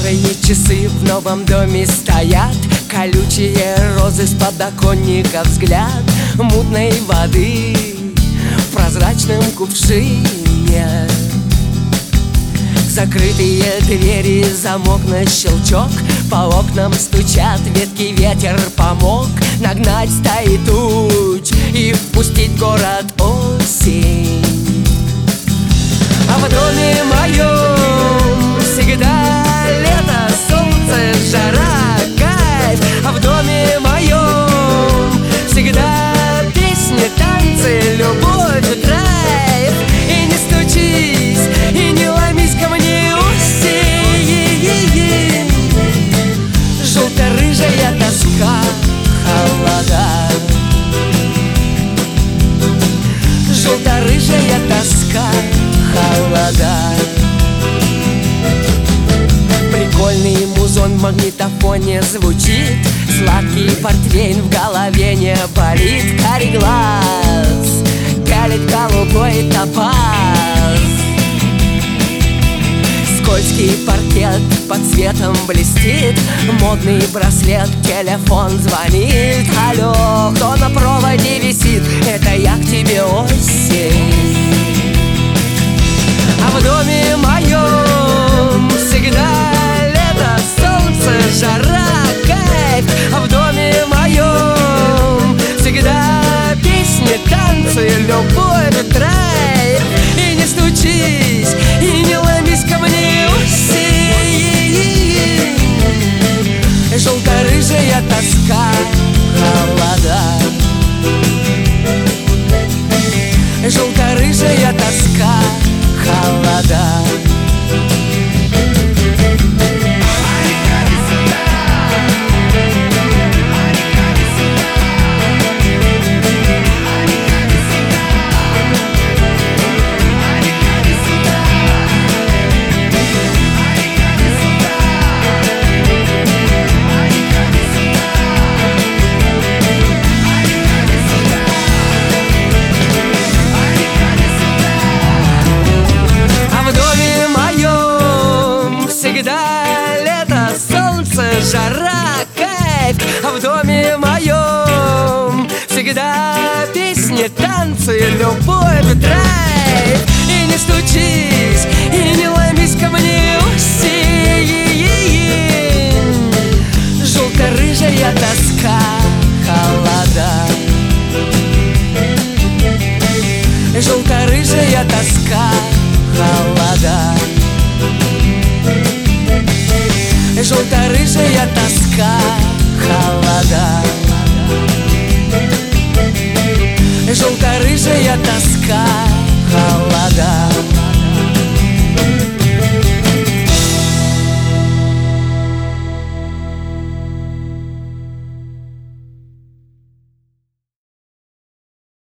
Старые часы в новом доме стоят, колючие розы с подоконника, взгляд мутной воды в прозрачном кувшине. Закрытые двери, замок на щелчок, по окнам стучат ветки, ветер помог нагнать стаи туч и впустить в город осень. А в доме моем всегда лето, солнце, жара, кайф. А в доме моем всегда песни, танцы, любовь, драйв. И не стучись, и не ломись ко мне, осень. Желто-рыжая тоска, холода. Желто-рыжая тоска, холода. Прикольный музон в магнитофоне звучит, сладкий портвейн в голове не болит. Карий глаз пялит голубой топаз, скользкий паркет под светом блестит, модный браслет, телефон звонит. Алло, кто на проводе висит? Это я к тебе, осень. А в доме моем всегда лето, солнце, жара, кайф. А в доме моем всегда песни, танцы, любовь, драйв. И не стучись, и не ломись ко мне, осень. Желто-рыжая тоска, холода. Желто-рыжая тоска, холода. Всегда лето, солнце, жара, кайф. А в доме моем всегда песни, танцы, любовь, драйв. И не стучись, и не ломись ко мне, осень. Желто-рыжая тоска, холода. Желто-рыжая тоска, холода. Желто-рыжая тоска, холода. Желто-рыжая тоска, холода.